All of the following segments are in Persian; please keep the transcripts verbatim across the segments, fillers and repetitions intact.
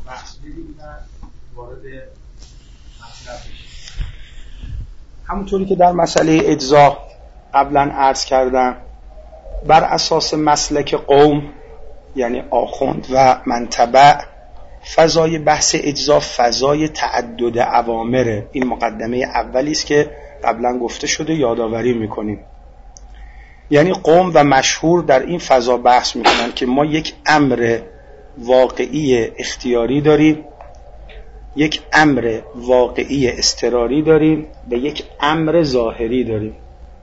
بحث بدیم و وارد مطلب بشیم. همونطوری که در مسئله اجزا قبلا عرض کردم، بر اساس مسلک قوم یعنی آخوند و منتبع، فضای بحث اجزا فضای تعدد اوامره. این مقدمه اولی است که قبلا گفته شده، یادآوری میکنیم. یعنی قوم و مشهور در این فضا بحث میکنن که ما یک امر واقعی اختیاری داریم، یک امر واقعی اضطراری داریم و یک امر ظاهری داریم.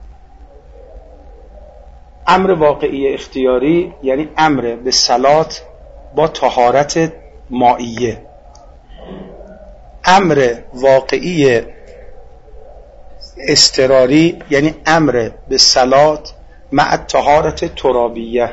امر واقعی اختیاری یعنی امر به صلات با طهارت مائیه. امر واقعی اضطراری یعنی امر به صلات مع طهارت ترابیه.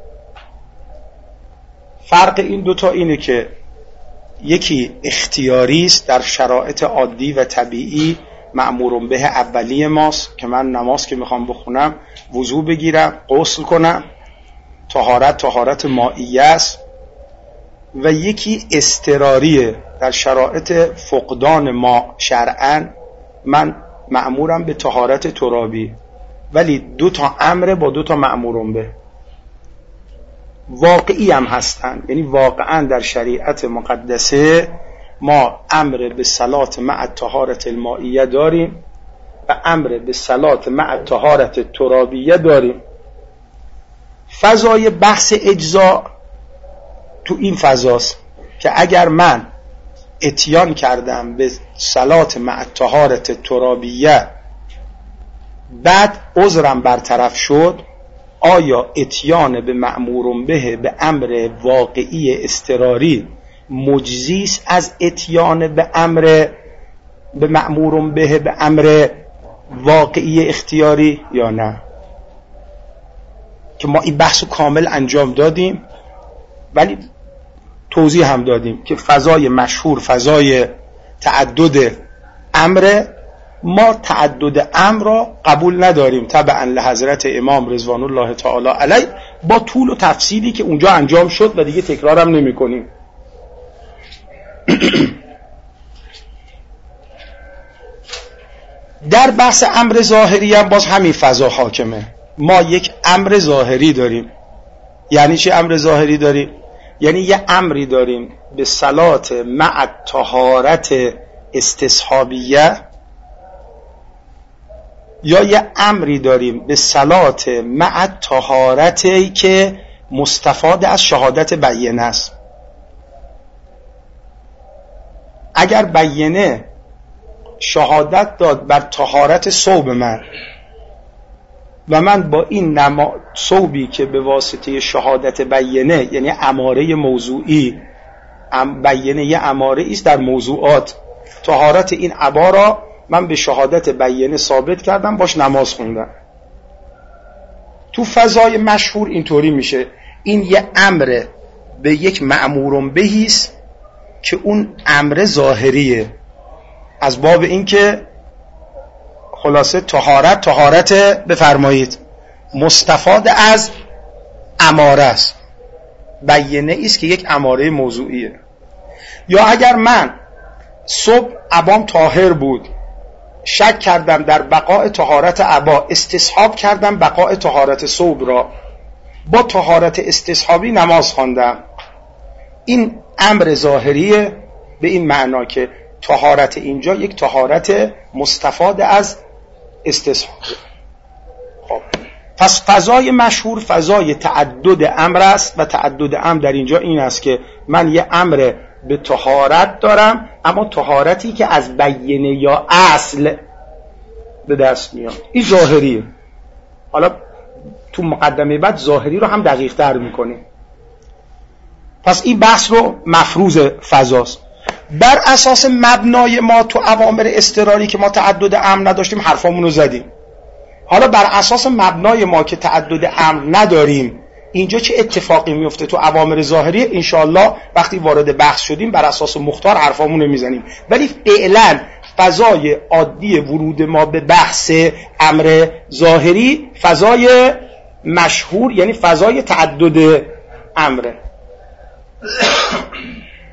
فرق این دوتا اینه که یکی اختیاری است، در شرایط عادی و طبیعی مأمور به اولی ماست که من نماز که میخوام بخونم وضو بگیرم، غسل کنم، طهارت طهارت مائیه است. و یکی اضطراریه، در شرایط فقدان ما شرعاً من مأمورم به طهارت ترابی، ولی دو تا امر با دو تا مأمورم به واقعی هم هستن. یعنی واقعاً در شریعت مقدسه ما امر به صلات مع طهارت المائیه داریم و امر به صلات مع طهارت ترابیه داریم. فضای بحث اجزا تو این فضاست که اگر من اتیان کردم به صلات مع طهارت ترابیه، بعد عذرم برطرف شد، آیا اتیان به مأمور به به امر واقعی اضطراری مجزیست از اتیان به امر به مأمور به به امر واقعی اختیاری یا نه؟ که ما این بحث کامل انجام دادیم، ولی توضیح هم دادیم که فضای مشهور فضای تعدد امر. ما تعدد امر را قبول نداریم تبعا لحضرت امام رضوان الله تعالی علیه، با طول و تفصیلی که اونجا انجام شد و دیگه تکرارم نمی کنیم. در بحث امر ظاهری هم باز همین فضا حاکمه. ما یک امر ظاهری داریم. یعنی چی امر ظاهری داریم؟ یعنی یه امری داریم به صلات مع طهارت استصحابیه، یا یه امری داریم به صلات مع طهارتی که مستفاد از شهادت بیینه است. اگر بیینه شهادت داد بر طهارت ثوب من و من با این نما ثوبی که به واسطه شهادت بیینه، یعنی اماره موضوعی، بیینه یه اماره است در موضوعات، طهارت این عبا را من به شهادت بیینه ثابت کردم، باش نماز خوندم. تو فضای مشهور اینطوری میشه، این یه امر به یک مأمور بهیست که اون امر ظاهریه، از باب این که خلاصه طهارت طهارت بفرمایید مستفاد از اماره است، بیینه است که یک اماره موضوعیه. یا اگر من صبح عبام طاهر بود، شک کردم در بقاء طهارت عبا، استصحاب کردم بقاء طهارت ثوب را، با طهارت استصحابی نماز خواندم، این امر ظاهریه به این معنا که طهارت اینجا یک طهارت مستفاد از استصحاب. خب پس فضای مشهور فضای تعدد امر است و تعدد امر در اینجا این است که من یه امر به طهارت دارم، اما طهارتی که از بیینه یا اصل به دست میاد، این ظاهریه. حالا تو مقدمه بعد ظاهری رو هم دقیق تر میکنیم. پس این بحث رو مفروض فضاست. بر اساس مبنای ما تو اوامر اضطراری که ما تعدد امر نداشتیم حرفامون رو زدیم. حالا بر اساس مبنای ما که تعدد امر نداریم، اینجا چه اتفاقی میفته تو اوامر ظاهری؟ انشاءالله وقتی وارد بحث شدیم بر اساس مختار حرفامون رو میزنیم. ولی فعلا فضای عادی ورود ما به بحث امر ظاهری فضای مشهور، یعنی فضای تعدد امره.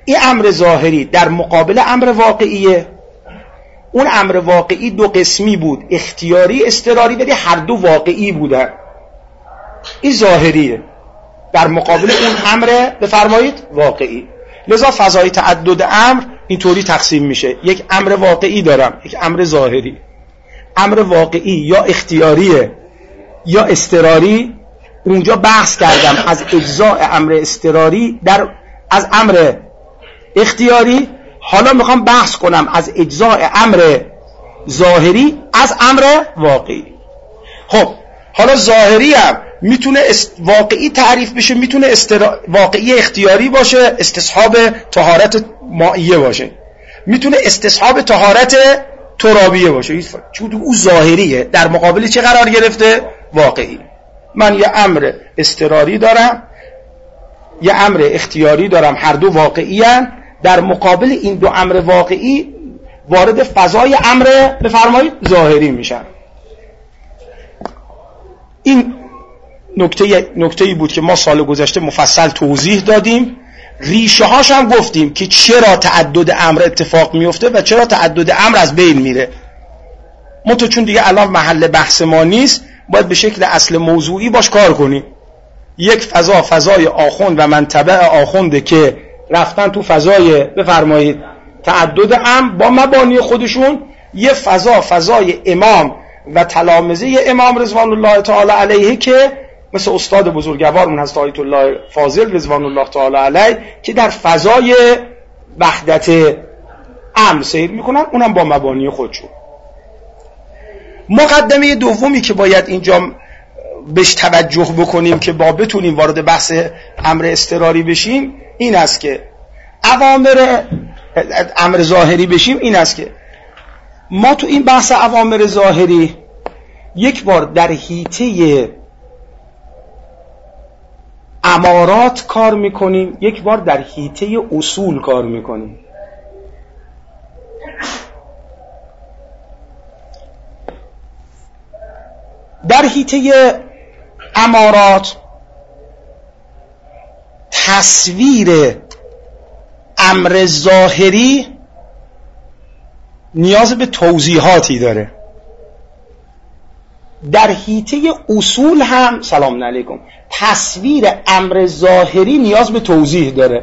این امر ظاهری در مقابل امر واقعیه. اون امر واقعی دو قسمی بود، اختیاری اضطراری، ولی هر دو واقعی بودن. این ظاهریه در مقابل اون امر بفرمایید واقعی. لذا فضای تعدد امر اینطوری تقسیم میشه، یک امر واقعی دارم، یک امر ظاهری. امر واقعی یا اختیاریه یا اضطراری. اونجا بحث کردم از اجزاء امر اضطراری در از امر اختیاری. حالا میخوام بحث کنم از اجزاء امر ظاهری از امر واقعی. خب حالا ظاهری هم میتونه است... واقعی تعریف بشه، میتونه استرا... واقعی اختیاری باشه، استصحاب طهارت مائیه باشه، میتونه استصحاب طهارت ترابیه باشه، چون او ظاهریه در مقابل چه قرار گرفته؟ واقعی. من یه امر اضطراری دارم، یه امر اختیاری دارم، هر دو واقعی هستند. در مقابل این دو امر واقعی وارد فضای امر بفرمایید ظاهری میشن. این نکته نکته‌ای بود که ما سال گذشته مفصل توضیح دادیم، ریشه هاش هم گفتیم که چرا تعدد امر اتفاق میفته و چرا تعدد امر از بین میره. منتها چون دیگه الان محل بحث ما نیست، باید به شکل اصل موضوعی باش کار کنیم. یک فضا فضای آخوند و منطبع آخونده که رفتن تو فضای بفرمایید تعدد امر با مبانی خودشون. یه فضا فضای امام و تلامذه امام رضوان الله تعالی علیه که مثل استاد بزرگوارمون هست آیت الله فاضل رضوان الله تعالی علیه که در فضای وحدت امر سیر میکنن، اونم با مبانی خودشون. مقدمه دومی که باید اینجا بهش توجه بکنیم که با بتونیم وارد بحث امر اضطراری بشیم این است که اوامر امر ظاهری بشیم این است که ما تو این بحث اوامر ظاهری یک بار در حیطه امارات کار میکنیم، یک بار در حیطه اصول کار میکنیم. در حیطه امارات تصویر امر ظاهری نیاز به توضیحاتی داره. در حیطه اصول هم سلام علیکم تصویر امر ظاهری نیاز به توضیح داره.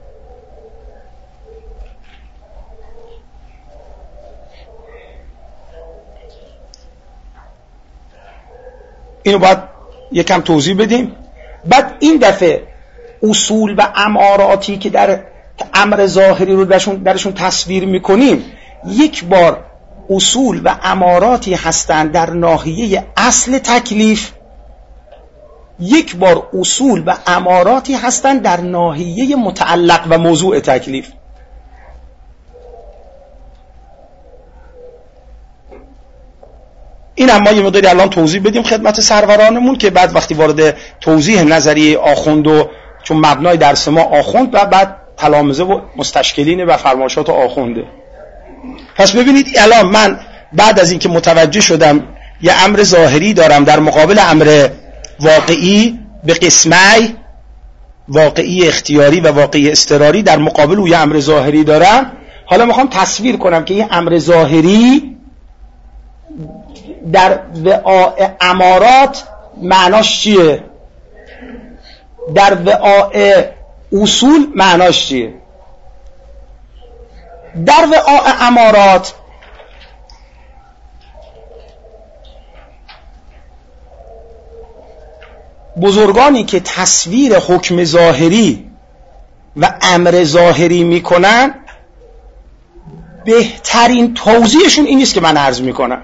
اینو باید یکم توضیح بدیم. بعد این دفعه اصول و اماراتی که در امر ظاهری رو درشون, درشون تصویر میکنیم، یک بار اصول و اماراتی هستند در ناحیه اصل تکلیف، یک بار اصول و اماراتی هستند در ناحیه متعلق و موضوع تکلیف. این هم ما یه مقداری الان توضیح بدیم خدمت سرورانمون که بعد وقتی وارد توضیح نظریه آخوند و چون مبنای درس ما آخوند و بعد تلامذه و مستشکلین و فرمایشات آخونده. پس ببینید الان من بعد از اینکه متوجه شدم یه امر ظاهری دارم در مقابل امر واقعی به قسمی واقعی اختیاری و واقعی اضطراری، در مقابل او یه امر ظاهری دارم. حالا میخوام تصویر کنم که یه امر ظاهری در وعاء امارات معناش چیه، در وعاء اصول معناش چیه. در وعاء امارات بزرگانی که تصویر حکم ظاهری و امر ظاهری میکنن بهترین توضیحشون این نیست که من عرض میکنم.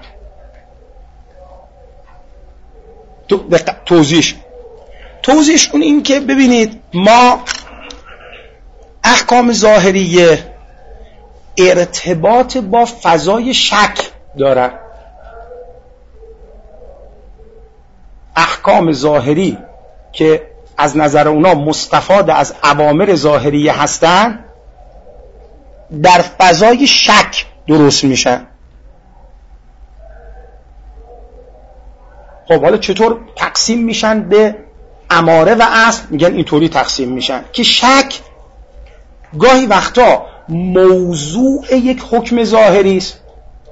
توضیحش توضیحشون این که ببینید ما احکام ظاهریه ارتباط با فضای شک دارن. احکام ظاهری که از نظر اونا مستفاد از اوامر ظاهریه هستن در فضای شک درست میشن. خب حالا چطور تقسیم میشن به اماره و اصل؟ میگن اینطوری تقسیم میشن که شک گاهی وقتا موضوع یک حکم ظاهری است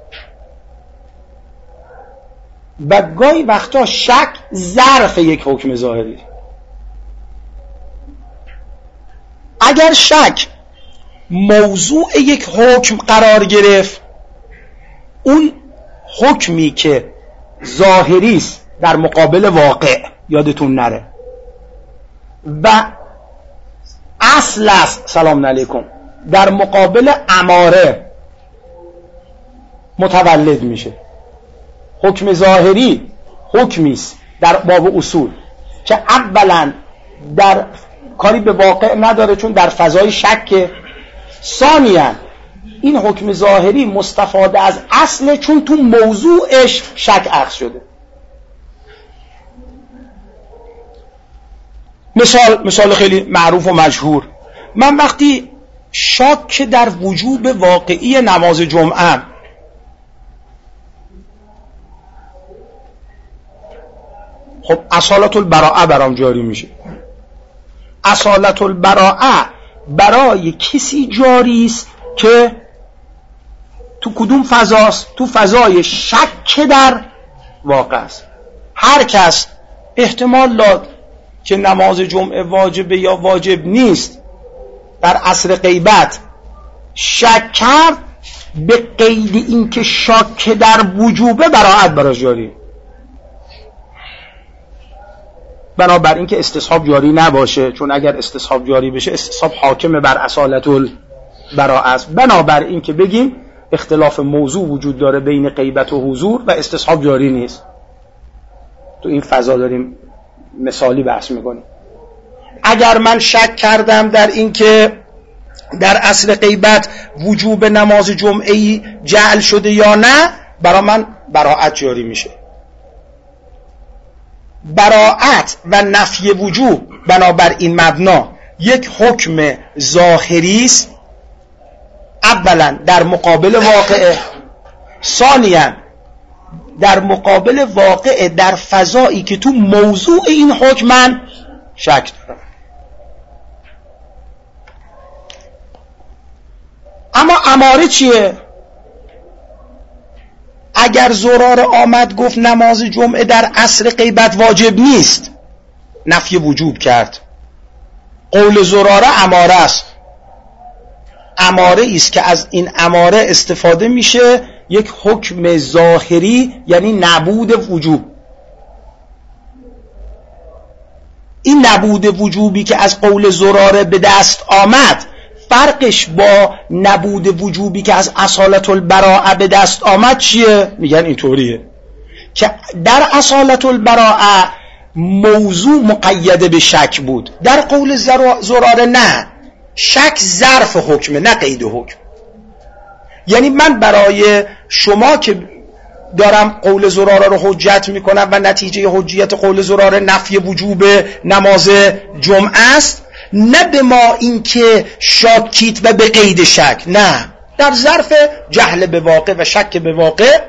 و گاهی وقتا شک ظرف یک حکم ظاهری. اگر شک موضوع یک حکم قرار گرفت، اون حکمی که ظاهری است در مقابل واقع، یادتون نره، و اصل است، سلام علیکم، در مقابل اماره متولد میشه. حکم ظاهری حکمی است در باب اصول که اولا در کاری به واقع نداره چون در فضای شک. ثانیاً این حکم ظاهری مستفاده از اصل چون تو موضوعش شک اخذ شده. مثال مثال خیلی معروف و مشهور، من وقتی شاک در وجوب واقعی نماز جمعه، خب اصالت البراءه برام جاری میشه. اصالت البراءه برای کسی جاری است که تو کدوم فضاست؟ تو فضای شک در واقع است. هر کس احتمال داد که نماز جمعه واجبه یا واجب نیست در عصر غیبت شک کرد، به قید این که شک در وجوبه براءت براش جاری. بنابراین که استصحاب جاری نباشه، چون اگر استصحاب جاری بشه استصحاب حاکم بر اصالت البراءه است. بنابراین که بگیم اختلاف موضوع وجود داره بین غیبت و حضور و استصحاب جاری نیست. تو این فضا داریم مثالی بحث میکنیم. اگر من شک کردم در این که در اصل غیبت وجوب نماز جمعه‌ای جعل شده یا نه، برای من براءت جاری میشه. براءت و نفی وجوب بنابر این مبنا یک حکم ظاهری است، اولا در مقابل واقعه، ثانیاً در مقابل واقعه در فضایی که تو موضوع این حکم من شک دارم. اما اماره چیه؟ اگر زراره آمد گفت نماز جمعه در عصر غیبت واجب نیست، نفی وجوب کرد. قول زراره اماره است. اماره است که از این اماره استفاده میشه یک حکم ظاهری، یعنی نبود وجوب. این نبود وجوبی که از قول زراره به دست آمد، فرقش با نبود وجوبی که از اصالت البراءه به دست آمد چیه؟ میگن اینطوریه که در اصالت البراءه موضوع مقید به شک بود، در قول زراره نه، شک ظرف حکمه نه قید حکم. یعنی من برای شما که دارم قول زراره رو حجت میکنم و نتیجه حجیت قول زراره نفی وجوب نماز جمعه است، نه به ما این که شاکید و به قید شک، نه، در ظرف جهل به واقع و شک به واقع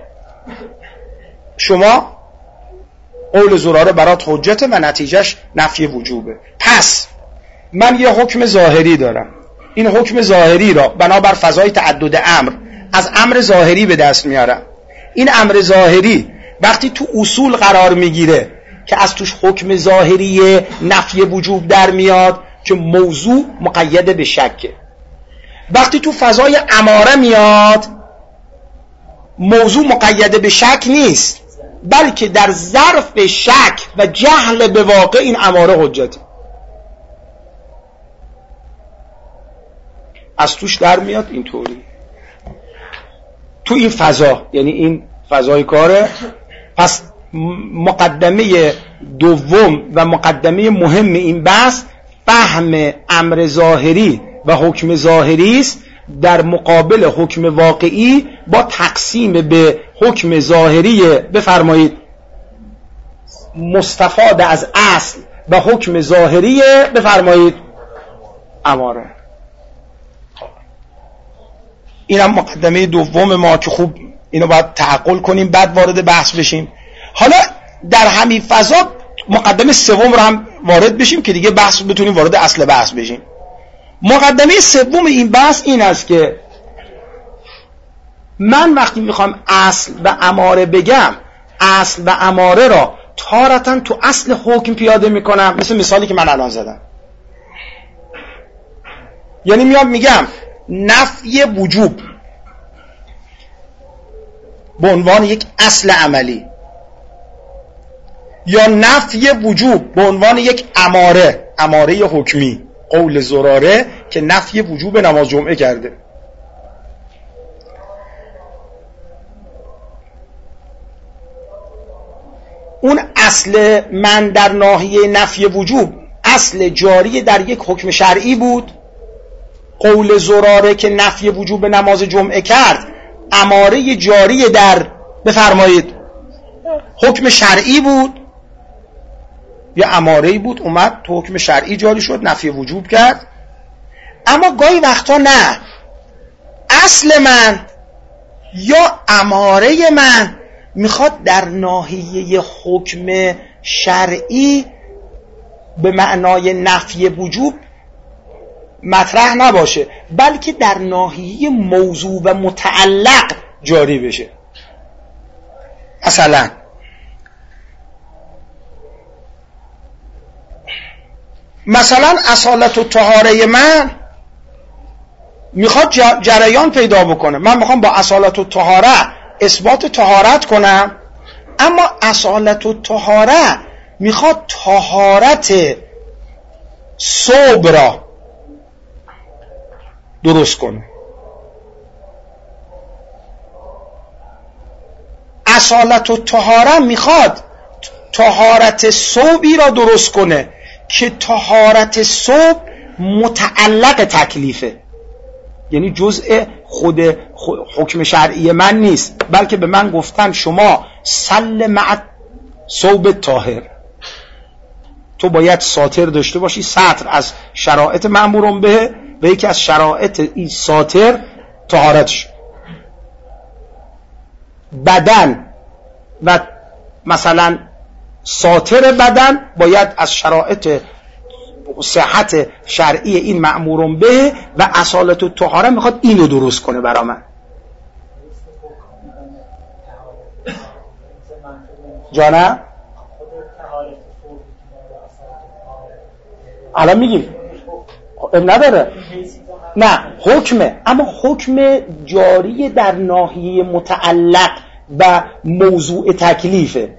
شما قول زراره برات حجته و نتیجهش نفی وجوبه. پس من یه حکم ظاهری دارم، این حکم ظاهری را بنابر فضای تعدد امر از امر ظاهری به دست میارم. این امر ظاهری وقتی تو اصول قرار میگیره که از توش حکم ظاهری نفی وجوب در میاد که موضوع مقید به شکه. وقتی تو فضای اماره میاد موضوع مقید به شک نیست، بلکه در ظرف شک و جهل به واقع این اماره حجته، از توش در میاد اینطوری. تو این فضا، یعنی این فضای کاره، پس مقدمه دوم و مقدمه مهم این بحث فهم امر ظاهری و حکم ظاهری است در مقابل حکم واقعی با تقسیم به حکم ظاهری بفرمایید مستفاد از اصل و حکم ظاهری بفرمایید اماره. این هم مقدمه دوم ما که خوب اینو باید تعقل کنیم بعد وارد بحث بشیم. حالا در همین فضا مقدمه سوم رو هم وارد بشیم که دیگه بحث بتونیم وارد اصل بحث بشیم. مقدمه سوم این بحث این است که من وقتی میخوام اصل و اماره بگم، اصل و اماره را تارتاً تو اصل حکم پیاده میکنم، مثل مثالی که من الان زدم. یعنی میام میگم نفی وجوب به عنوان یک اصل عملی، یا نفی وجوب به عنوان یک اماره، اماره حکمی، قول زراره که نفی وجوب نماز جمعه کرده. اون اصل من در ناحیه نفی وجوب اصل جاری در یک حکم شرعی بود، قول زراره که نفی وجوب نماز جمعه کرد اماره جاری در بفرمایید حکم شرعی بود، یا اماره‌ای بود اومد تو حکم شرعی جاری شد نفی وجوب کرد. اما گاهی وقتا نه، اصل من یا اماره من میخواد در ناحیه حکم شرعی به معنای نفی وجوب مطرح نباشه، بلکه در ناحیه موضوع و متعلق جاری بشه. مثلا مثلا اصالت و طهاره من میخواد جریان پیدا بکنه. من میخوام با اصالت و طهاره اثبات طهارت کنم، اما اصالت و طهاره میخواد طهارت ثوب را درست کنه. اصالت و طهاره میخواد طهارت ثوبی را درست کنه که طهارت ثوب متعلق تکلیفه، یعنی جزء خود حکم شرعی من نیست، بلکه به من گفتن شما صل مع ثوب طاهر، تو باید ساتر داشته باشی. سطر از شرایط مأمورون به و یکی از شرایط این ساتر طهارتش. بدن و مثلا ساتر بدن باید از شرایط صحت شرعی این مأمورون به و اصالت و طهاره میخواد اینو درست کنه برا من. جانه؟ الان میگیم نداره، نه حکمه، اما حکم جاری در ناحیه متعلق و موضوع تکلیفه.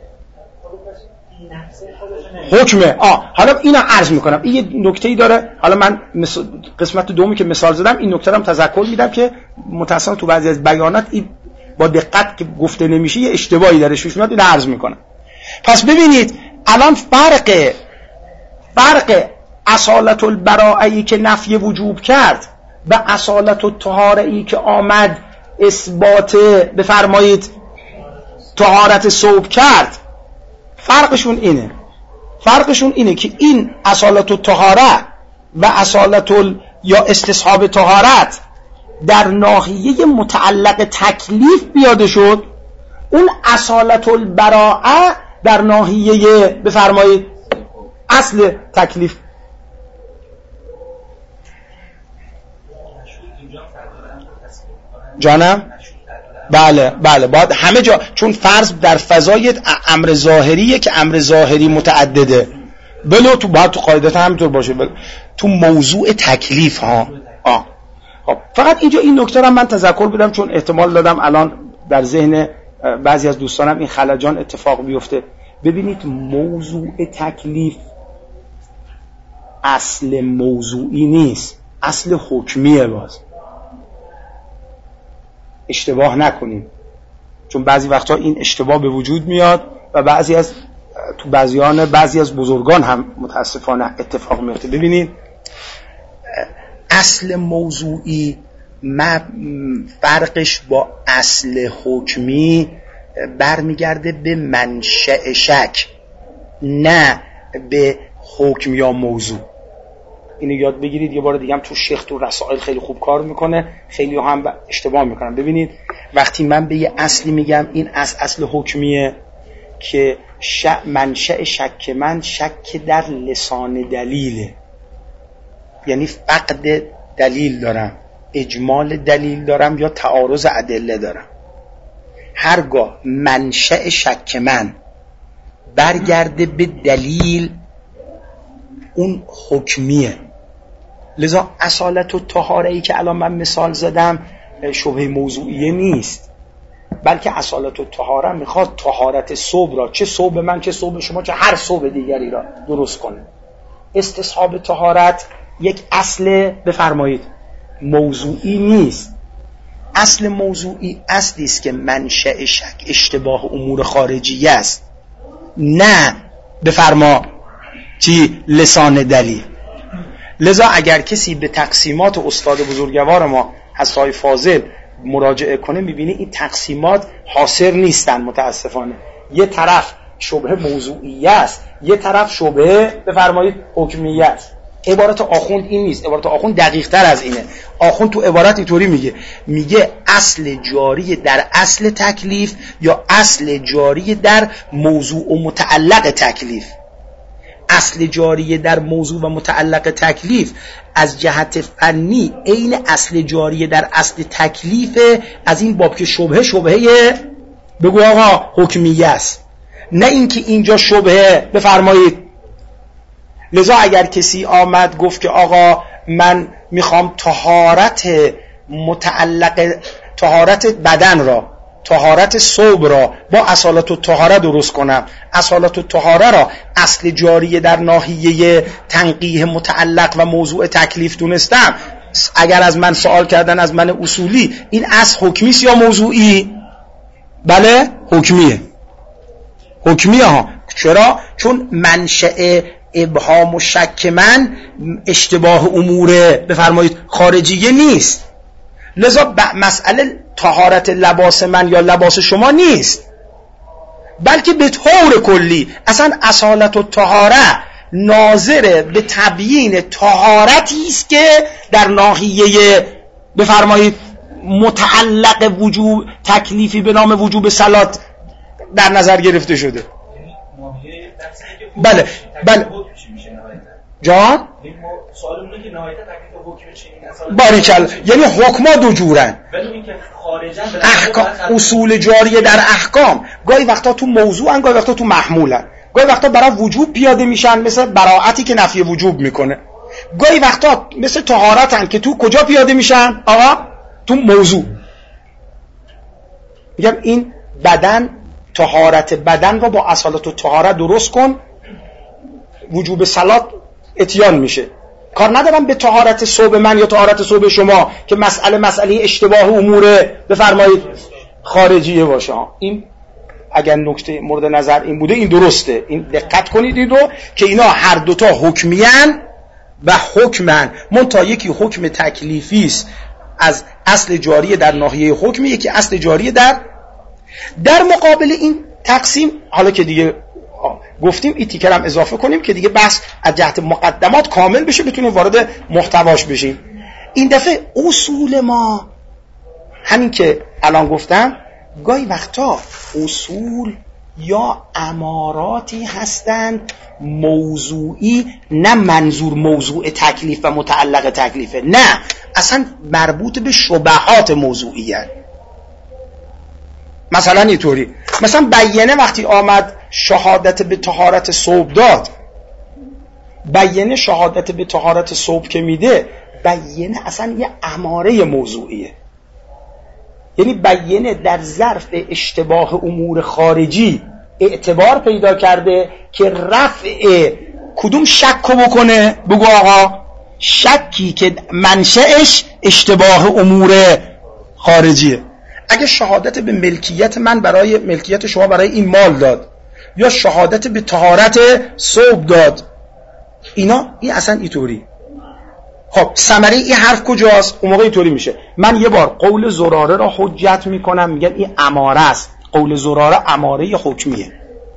حکمه. آه حالا اینا عرض میکنم، این یه نکته‌ای داره. حالا من قسمت دومی که مثال زدم این نکته رو هم تذکر میدم که متأسفانه تو بعضی از بیانات این با دقت که گفته نمیشه یه اشتباهی درش پیش میاد، این عرض میکنم. پس ببینید الان فرق فرق اصالت البراءه‌ای که نفی وجوب کرد و اصالت الطهاره‌ای که آمد اثبات بفرمایید طهارت ثوب کرد، فرقشون اینه. فرقشون اینه که این اصالت الطهاره و اصالت ال... یا استصحاب طهارت در ناحیه متعلق تکلیف بیاده شد، اون اصالت البراءه در ناحیه بفرمایید اصل تکلیف. جانم؟ بله بله باید همه جا، چون فرض در فضای امر ظاهریه که امر ظاهری متعدده، بلو تو باید تو قاعدت همینطور باشه، بلو تو موضوع تکلیف ها. آه. خب فقط اینجا این نکته رو من تذکر بدم چون احتمال دادم الان در ذهن بعضی از دوستانم این خلجان اتفاق بیفته. ببینید موضوع تکلیف اصل موضوعی نیست، اصل حکمیه. باز اشتباه نکنیم، چون بعضی وقتا این اشتباه به وجود میاد و بعضی از تو بعضیان بعضی از بزرگان هم متاسفانه اتفاق میفته. ببینید اصل موضوعی فرقش با اصل حکمی برمیگرده به منشأ شک، نه به حکم یا موضوع. اینو یاد بگیرید. یه بار دیگه هم تو شیخ تو رسائل خیلی خوب کار میکنه، خیلی هم اشتباه میکنن. ببینید وقتی من به یه اصلی میگم این اصل اصل حکمیه که منشأ شک من شک در لسان دلیله، یعنی فقد دلیل دارم، اجمال دلیل دارم یا تعارض ادله دارم. هرگاه منشأ شک من برگرده به دلیل، اون حکمیه. لذا اصالت و طهاره ای که الان من مثال زدم شبهه موضوعیه نیست، بلکه اصالت و طهاره میخواد طهارت صوب را، چه صوب من چه صوب شما چه هر صوب دیگری را درست کنه. استصحاب طهارت یک اصل بفرمایید موضوعی نیست. اصل موضوعی اصلی است که منشأ شک اشتباه امور خارجی است، نه بفرما چی لسان دلیل. لذا اگر کسی به تقسیمات استاد بزرگوار ما حضرت فاضل مراجعه کنه میبینی این تقسیمات حاصر نیستن متاسفانه. یه طرف شبهه موضوعیه است، یه طرف شبهه بفرمایید حکمیه است. عبارت آخوند این نیست، عبارت آخوند دقیق تر از اینه. آخوند تو عبارت اینطوری میگه، میگه اصل جاری در اصل تکلیف یا اصل جاری در موضوع و متعلق تکلیف. اصل جاری در موضوع و متعلق تکلیف از جهت فنی عین اصل جاری در اصل تکلیف، از این باب که شبهه شبهه بگو آقا حکمیه است، نه اینکه اینجا شبهه بفرمایید. لذا اگر کسی آمد گفت که آقا من میخوام طهارت متعلق طهارت بدن را، طهارت ثوب را با اصالت الطهاره درست کنم، اصالت الطهاره را اصل جاری در ناحیه تنقیح متعلق و موضوع تکلیف دونستم، اگر از من سوال کردن از من اصولی این اصل حکمی است یا موضوعی؟ بله حکمیه. حکمیه ها. چرا؟ چون منشأ ابهام و شک من اشتباه امور بفرمایید خارجیه نیست. لذا مسئله طهارت لباس من یا لباس شما نیست، بلکه به طور کلی اصلا اصالت و طهاره ناظر به تبیین طهارتی است که در ناحیه بفرمایید متعلق وجوب تکلیفی به نام وجوب صلات در نظر گرفته شده. بله بله جان سوالمونه که نهایتا تکلیف حکم چنین باریکلا، یعنی حکما دو جورن، ولی اینکه خارجاً احکام اصول جاریه در احکام گاهی وقتا تو موضوعن، گاهی وقتا تو محمولن، گاهی وقتا برای وجوب پیاده میشن مثل براءتی که نفی وجوب میکنه، گاهی وقتا مثل طهارتن که تو کجا پیاده میشن آقا؟ تو موضوع. میگم این بدن طهارت بدن رو با اصالت و طهارت درست کن، وجوب صلات اتیان میشه. کار ندارم به طهارت ثوب من یا طهارت ثوب شما که مسئله مسئله اشتباه امور بفرمایید خارجیه باشه. این اگر نکته مورد نظر این بوده این درسته، این دقت کنید این رو که اینا هر دوتا حکمیان و حکمن، منتها یکی حکم تکلیفی است از اصل جاری در ناحیه حکمی، یکی اصل جاری در در مقابل این تقسیم. حالا که دیگه گفتیم این تیکر هم اضافه کنیم که دیگه بحث از جهت مقدمات کامل بشه، بتونیم وارد محتواش بشیم. این دفعه اصول ما همین که الان گفتم، گاهی وقتا اصول یا اماراتی هستند موضوعی، نه منظور موضوع تکلیف و متعلق تکلیفه، نه اصلا مربوط به شبهات موضوعی هست. مثلا اینطوری، مثلا بیانه وقتی آمد شهادت به طهارت ثوب داد، بیانه شهادت به طهارت ثوب که میده، بیانه اصلا یه اماره موضوعیه، یعنی بیانه در ظرف اشتباه امور خارجی اعتبار پیدا کرده که رفع کدوم شک رو بکنه؟ بگو آقا شکی که منشأش اشتباه امور خارجیه. اگه شهادت به ملکیت من برای ملکیت شما برای این مال داد یا شهادت به طهارت ثوب داد، اینا این اصلا اینطوری. خب ثمره این حرف کجاست؟ اون موقع اینطوری میشه من یه بار قول زراره را حجت میکنم، میگم این اماره است، قول زراره اماره حکمیه.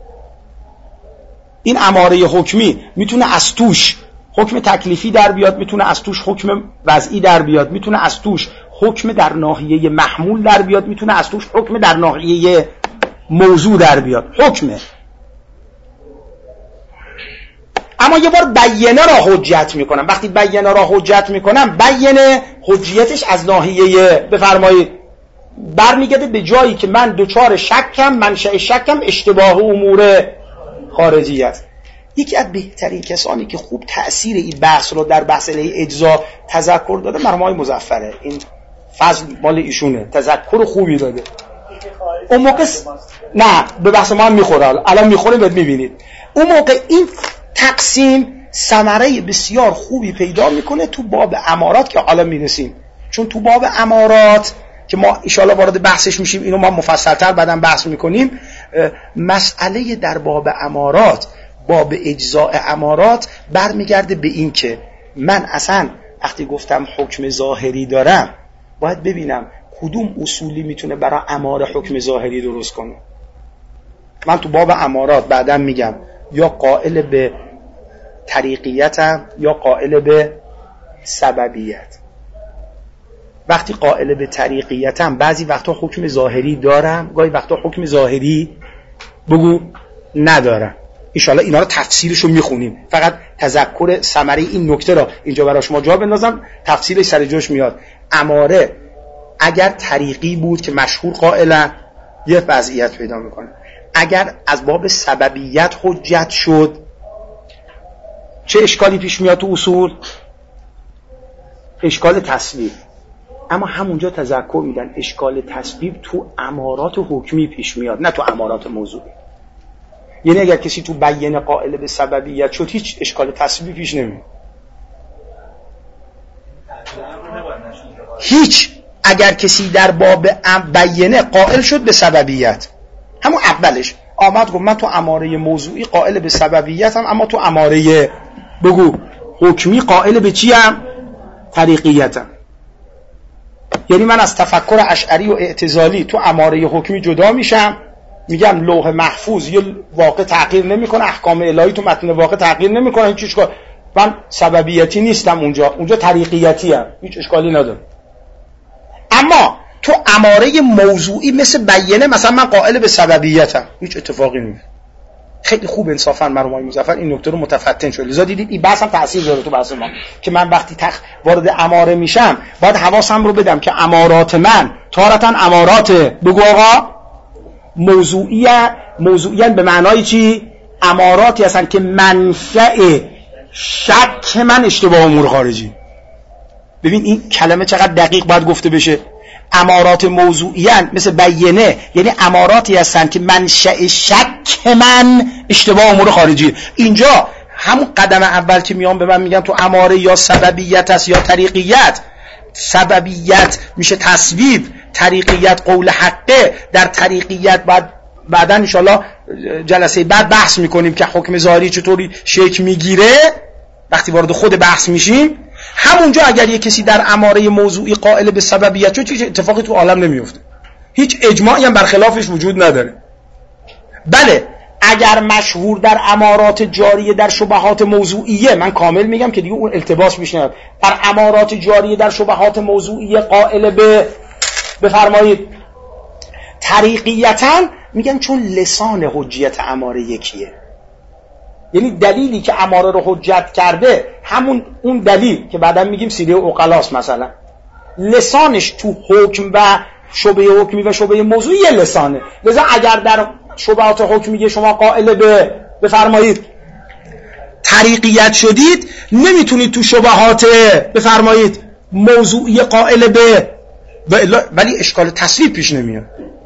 این اماره حکمی میتونه از توش حکم تکلیفی در بیاد، میتونه از توش حکم وضعی در بیاد، میتونه از توش حکم در ناحیه محمول در بیاد، میتونه از توش حکم در ناحیه موضوع در بیاد. حکمه اما یه بار بیانه را حجت میکنم. وقتی بیانه را حجت میکنم، بیانه حجیتش از ناحیه بفرمایید برمیگرده به جایی که من دوچار شکم، منشأ شکم اشتباه امور خارجی است. یکی از بهترین کسانی که خوب تأثیر این بحث رو در بحث اجزا تذکر داده مرحوم آقای مظفره. این فضل مال ایشونه، تذکر خوبی داده. اون موقع نه به بحث ما هم میخوره، الان میخوره بهت میبینید. اون موقع این تقسیم ثمره بسیار خوبی پیدا میکنه تو باب امارات که حالا میرسیم. چون تو باب امارات که ما ان شاءالله وارد بحثش میشیم، اینو ما مفصل‌تر بعداً بحث میکنیم. مسئله در باب امارات، باب اجزاء امارات برمیگرده به این که من اصلا وقتی گفتم حکم ظاهری دارم، باید ببینم کدوم اصولی میتونه برای اماره حکم ظاهری درست کنه. من تو باب امارات بعداً میگم یا قائل به طریقیتم یا قائل به سببیت. وقتی قائل به طریقیتم بعضی وقتا حکم ظاهری دارم، گاهی وقتا حکم ظاهری بگو ندارم. انشاءالله اینا رو تفسیرشو میخونیم. فقط تذکر ثمره این نکته را اینجا برای شما جا بندازم، تفسیرش سر جاش میاد. اماره اگر طریقی بود که مشهور قائلا، یه وضعیت پیدا میکنه. اگر از باب سببیت حجت شد، چه اشکالی پیش میاد تو اصول؟ اشکال تصویب. اما همونجا تذکر میدن اشکال تصویب تو امارات حکمی پیش میاد، نه تو امارات موضوعی. یعنی اگر کسی تو بیان قائل به سببیت شد، هیچ اشکال تصویبی پیش نمیاد. هیچ. اگر کسی در باب بیانه قائل شد به سببیت، همون اولش آمد گفت من تو اماره موضوعی قائل به سببیتم، اما تو اماره بگو حکمی قائل به چی ام؟ طریقیتم. یعنی من از تفکر اشعری و اعتزالی تو اماره حکمی جدا میشم، میگم لوح محفوظ یه واقع تغییر نمیکنه، احکام الهی تو متن واقع تغییر نمیکنه، هیچ اشکال. من سببیتی نیستم اونجا، اونجا طریقیتی ام، هیچ اشکالی نداره. اما تو اماره موضوعی مثل بیانه مثلا من قائل به سببیتم، هیچ اتفاقی نمیفته. خیلی خوب انصافا مرحوم آقای مظفر این نکته رو متفتن شد. لذا دیدید این بحث هم تاثیر داره تو بحث ما که من وقتی تخ وارد اماره میشم باید حواسم رو بدم که امارات من تارتا امارات بگو آقا موضوعی موضوعی به معنای چی؟ اماراتی هستن که منشأ شک من اشتباه امور خارجی. ببین این کلمه چقدر دقیق باید گفته بشه. امارات موضوعیان مثل بیانه، یعنی اماراتی هستن که منشأ شک من اشتباه امور خارجی. اینجا همون قدم اول که میام به من میگم تو اماره یا سببیت است یا طریقیت. سببیت میشه تصویب، طریقیت قول حقه. در طریقیت بعد بعداً انشالله جلسه بعد بحث میکنیم که حکم ظاهری چطوری شکل میگیره. وقتی وارد خود بحث میشیم همونجا اگر یک کسی در اماره موضوعی قائل به سببیت شد، هیچ اتفاقی تو عالم نمیفته، هیچ اجماعی هم برخلافش وجود نداره. بله اگر مشهور در امارات جاریه در شبهات موضوعیه، من کامل میگم که دیگه اون التباس پیش نیاد، در امارات جاریه در شبهات موضوعیه قائل به بفرمایید طریقیتن، میگن چون لسان حجیت اماره یکیه. یعنی دلیلی که اماره رو حجت کرده همون اون دلیل که بعدا میگیم سیره عقلاست، مثلا لسانش تو حکم و شبهه حکمی و شبهه موضوعی لسانه. لذا اگر در شبهات حکمیه شما قائل به بفرمایید طریقیت شدید، نمیتونید تو شبهات بفرمایید موضوعی قائل به، ولی اشکال تصویب پیش نمیاد.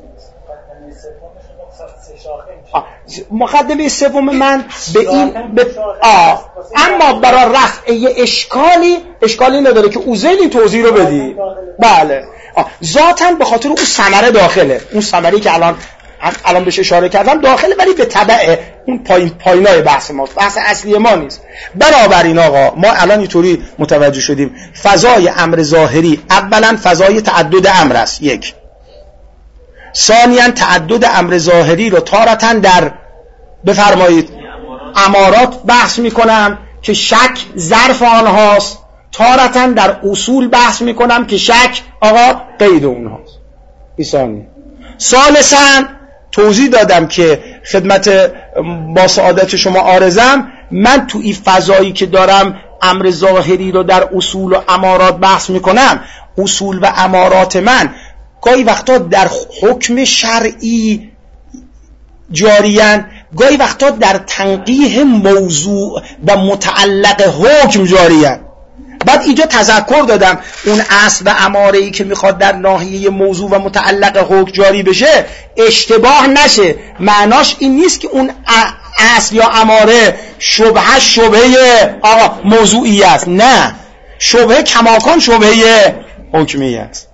مقدمه سوم من به این به آه. اما برای رفع یه اشکالی اشکالی نداره که اوزیل این توضیح رو بدی. بله ذاتاً به خاطر اون ثمره داخله، اون ثمری که الان الان بهش اشاره کردم داخله، ولی به تبع اون پایین پایینای بحث ما، بحث اصلی ما نیست. بنابراین آقا ما الان اینطوری متوجه شدیم فضای امر ظاهری اولا فضای تعدد امر است، یک. ثانیاً تعدد امر ظاهری رو تارتاً در بفرمایید امارات بحث میکنم که شک ظرف آنهاست، تارتاً در اصول بحث میکنم که شک آقا قید اونهاست. ثانی ثالثاً توضیح دادم که خدمت با سعادت شما عارضم من تو این فضایی که دارم امر ظاهری رو در اصول و امارات بحث میکنم، اصول و امارات من گاهی وقتا در حکم شرعی جاریان، گاهی وقتا در تنقیح موضوع و متعلق حکم جاریان. بعد اینجا تذکر دادم اون اصل و اماره‌ای که میخواد در ناحیه موضوع و متعلق حکم جاری بشه اشتباه نشه. معناش این نیست که اون اصل یا اماره شبهه شبهه آقا موضوعی است، نه، شبهه کماکان شبهه حکمیه است.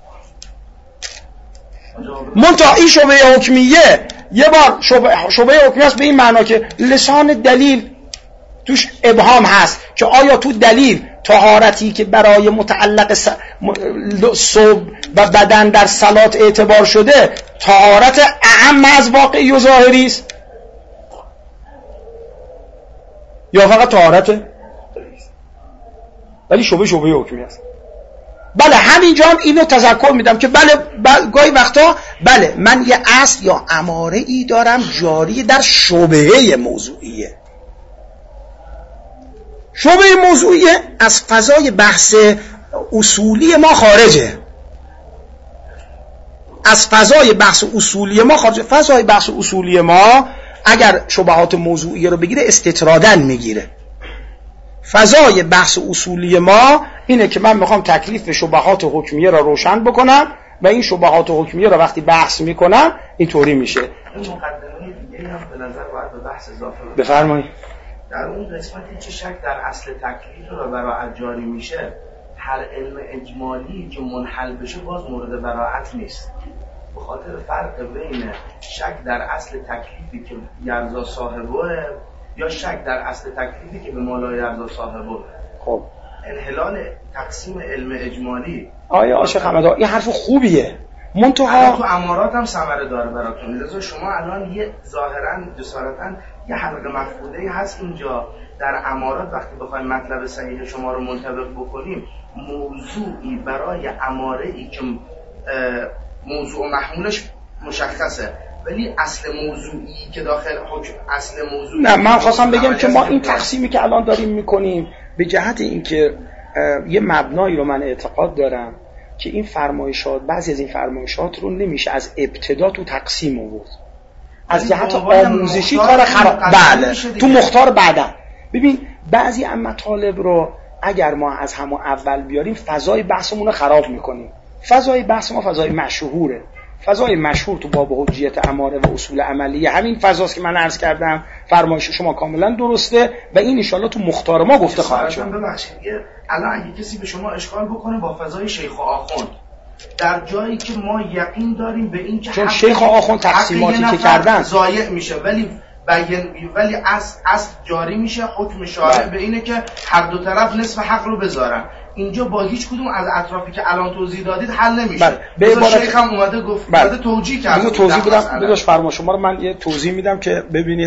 منتها این شبهه حکمیه یه بار شبهه, شبهه حکمیه است به این معنا که لسان دلیل توش ابهام هست که آیا تو دلیل طهارتی که برای متعلق صوب و بدن در صلات اعتبار شده طهارت اعم از واقعی و ظاهری است یا فقط طهارت، ولی شبهه شبهه حکمی است. بله همینجا هم اینو تذکر میدم که بله, بله گاهی وقتا بله من یه اصل یا اماره ای دارم جاری در شبهه موضوعیه. شبهه موضوعیه از فضای بحث اصولی ما خارجه، از فضای بحث اصولی ما خارجه. فضای بحث اصولی ما اگر شبهات موضوعیه رو بگیره استطرادن میگیره. فضای بحث اصولی ما اینه که من میخوام تکلیف شبهات حکمیه را روشن بکنم و این شبهات حکمیه را وقتی بحث میکنم اینطوری میشه. این مقدمه دیگه هم به نظر باید به بحث اضافه بشه. بفرمایید. در اون قسمتی که شک در اصل تکلیف رو براعت جاری میشه، هر علم اجمالی که منحل بشه باز مورد براعت نیست، به خاطر فرق بین شک در اصل تکلیفی که یرزا صاحبه یا شک در اصل تکلیفی که به مالای یرزا صاحبه. خب انحلال تقسیم علم اجمالی آیا عاشق حمدا این حرف خوبیه، منتها تو امارات هم ثمره داره براتون. لذا شما الان یه ظاهرا جسارتا یه حلقه مفقوده‌ای هست اینجا در امارات، وقتی بخوایم مطلب صحیح شما رو منطبق بکنیم موضوعی برای اماره‌ای که موضوع محمولش مشخصه ولی اصل موضوعی که داخل حکم اصل موضوع نه، من خواستم بگم که ما این تقسیمی که الان داریم میکنیم به جهت اینکه یه مبنایی رو من اعتقاد دارم که این فرمایشات، بعضی از این فرمایشات رو نمیشه از ابتدا تو تقسیم آورد، از جهت آموزشی کار خراب. بله تو مختار بعدا. ببین بعضی از مطالب رو اگر ما از همون اول بیاریم فضای بحثمون رو خراب میکنیم. فضای بحث ما فضای مشهوره، فضای مشهور تو باب حجیت اماره و اصول عملیه همین فضاست که من عرض کردم. فرمایش شما کاملا درسته و این ان شاءالله تو مختار ما گفته خواهد شد. ببخشید الان اگه کسی به شما اشکال بکنه با فضای شیخ و آخوند در جایی که ما یقین داریم به این که چون شیخ و آخوند تقسیماتی که کردن ضایع میشه ولی بیان ولی اصل اصل جاری میشه، حکم شارع به اینه که هر دو طرف نصف حق رو بذارن. اینجا با هیچ کدوم از اطرافی که الان توضیح دادید حل نمیشه. به عبارت شیخ هم اومده گفت اومده توجیه کرد. توضیح بدم بداش فرما شما رو من یه توضیح میدم که ببینید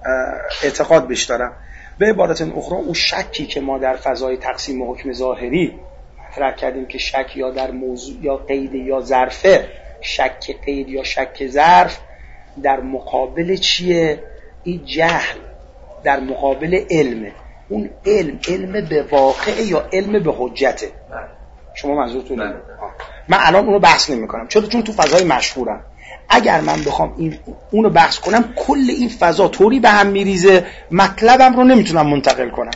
اعتقاد بهش دارم. به عبارت اخرى اون شکی که ما در فضای تقسیم حکم ظاهری مطرح کردیم که شک یا در موضوع یا قید یا ظرفه، شک قید یا شک ظرف در مقابل چیه؟ این جهل در مقابل علمه. اون علم علم به واقعه یا علم به حجته؟ شما منظورتون اینه؟ من الان اونو بحث نمی کنم چرا؟ چون تو فضای مشهورم. اگر من بخوام این اونو بحث کنم کل این فضا طوری به هم میریزه مطلبم رو نمیتونم منتقل کنم،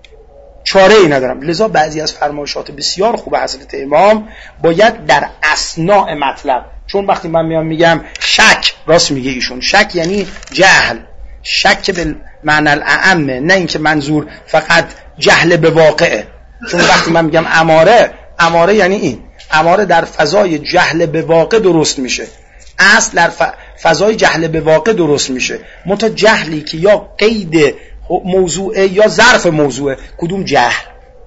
چاره ای ندارم. لذا بعضی از فرمایشات بسیار خوب حضرت امام باید در اثناء مطلب، چون وقتی من میام میگم شک، راست میگه ایشون، شک یعنی جهل، شک به معنی الاعمه، نه اینکه منظور فقط جهل به واقعه. چون وقتی من میگم اماره، اماره یعنی این اماره در فضای جهل به واقع درست میشه، اصل در فضای جهل به واقع درست میشه. منتها جهلی که یا قید موضوعه یا ظرف موضوعه، کدوم جهل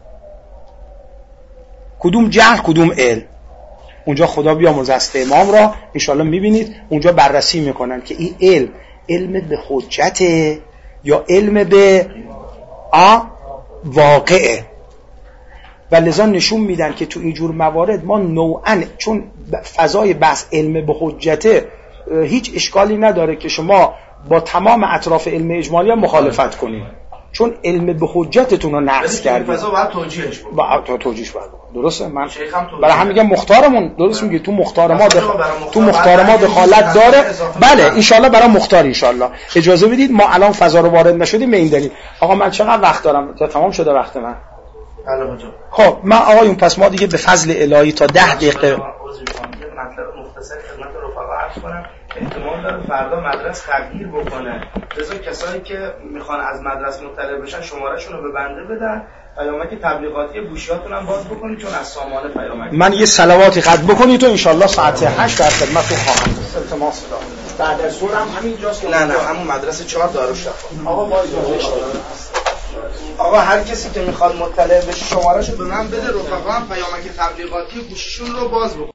کدوم جهل کدوم علم، اونجا خدا بیامرز است امام را انشاءالله میبینید اونجا بررسی میکنن که این علم علم به حجته یا علم به آ واقعه. و لذا نشون میدن که تو اینجور موارد ما نوعا چون فضای بحث علم به حجته هیچ اشکالی نداره که شما با تمام اطراف علم اجمالی هم مخالفت کنید. چون علم به حجتتون رو نقض کردید. فضا باید توجیهش بکنید. با تو توجیهش باید بکنید. درسته؟ من برای هم میگم مختارمون درست میگه تو مختار ما دخ... تو مختار ما دخالت داره. بله ان شاء الله برای مختار ان شاء الله. اجازه بدید ما الان فضا رو وارد نشدیم به این دلیل. آقا من چقدر وقت دارم؟ تا تمام شده وقت من. بله حاجم. خب من آقایون پس ما دیگه به فضل الهی تا ده دقیقه مطلب مختصر خدمت رفقا عرض کنم. احتمال داره فردا مدرسه تغییر بکنه. لذا کسایی که میخوان از مدرسه مطلع بشن شمارهشون رو به بنده بدن. پیامک تبلیغاتی گوشیاتون هم باز بکنید چون از سامانه پیامک. من یه صلواتی خط بکنید تو ان شاء الله ساعت هشت در خدمتتون خواهم بود. التماس دارم. بعد از ظهر هم همینجاست. نه نه همون مدرسه چهار دارالشفا. آقا با اجازه آقا هر کسی که میخواد مطلع بشه شمارهشو به من بده، رفقا هم پیامک تبلیغاتی گوشیشون رو باز بکنه.